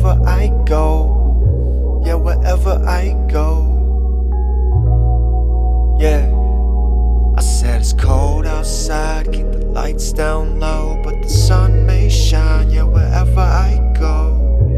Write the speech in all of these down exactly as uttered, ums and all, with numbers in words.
wherever I go. Yeah, wherever I go. Yeah, I said it's cold outside, keep the lights down low, but the sun may shine, yeah, wherever I go.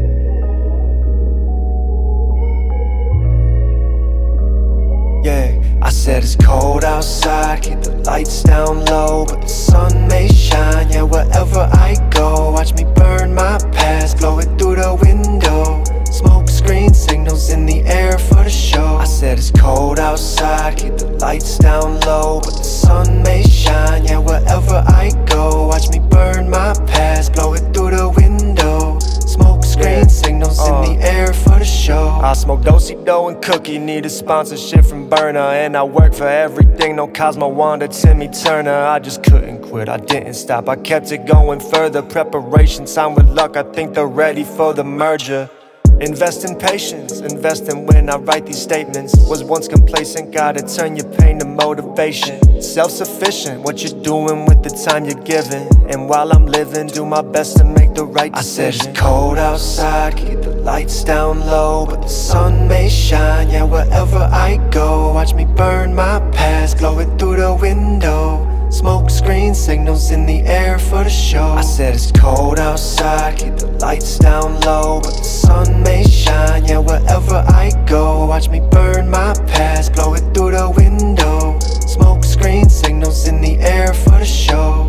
Yeah, I said it's cold outside, keep the lights down low, but the sun may shine, yeah, wherever I go. Watch me burn my past, blow it through the window. Smoke screen signals in the air for the show. I said it's cold outside, keep the lights down low, but the sun may shine, yeah, wherever I go. Watch me burn my past, blow it through the window. Smoke screen signals uh, in the air for the show. I smoke Do-Si-Do and Cookie, need a sponsorship from Burner. And I work for everything, no Cosmo, Wanda, Timmy Turner. I just couldn't quit, I didn't stop, I kept it going further. Preparation, time with luck, I think they're ready for the merger. Invest in patience, invest in when I write these statements. Was once complacent, gotta turn your pain to motivation. Self-sufficient, what you're doing with the time you're given. And while I'm living, do my best to make the right decision. I said it's cold outside, keep the lights down low, but the sun may shine, yeah, wherever I go. Watch me burn my past, blow it through the window. Smoke screen signals in the air for the show. I said it's cold outside, keep the lights down low, but the sun may shine, yeah, wherever I go. Watch me burn my past, blow it through the window. Smoke screen signals in the air for the show.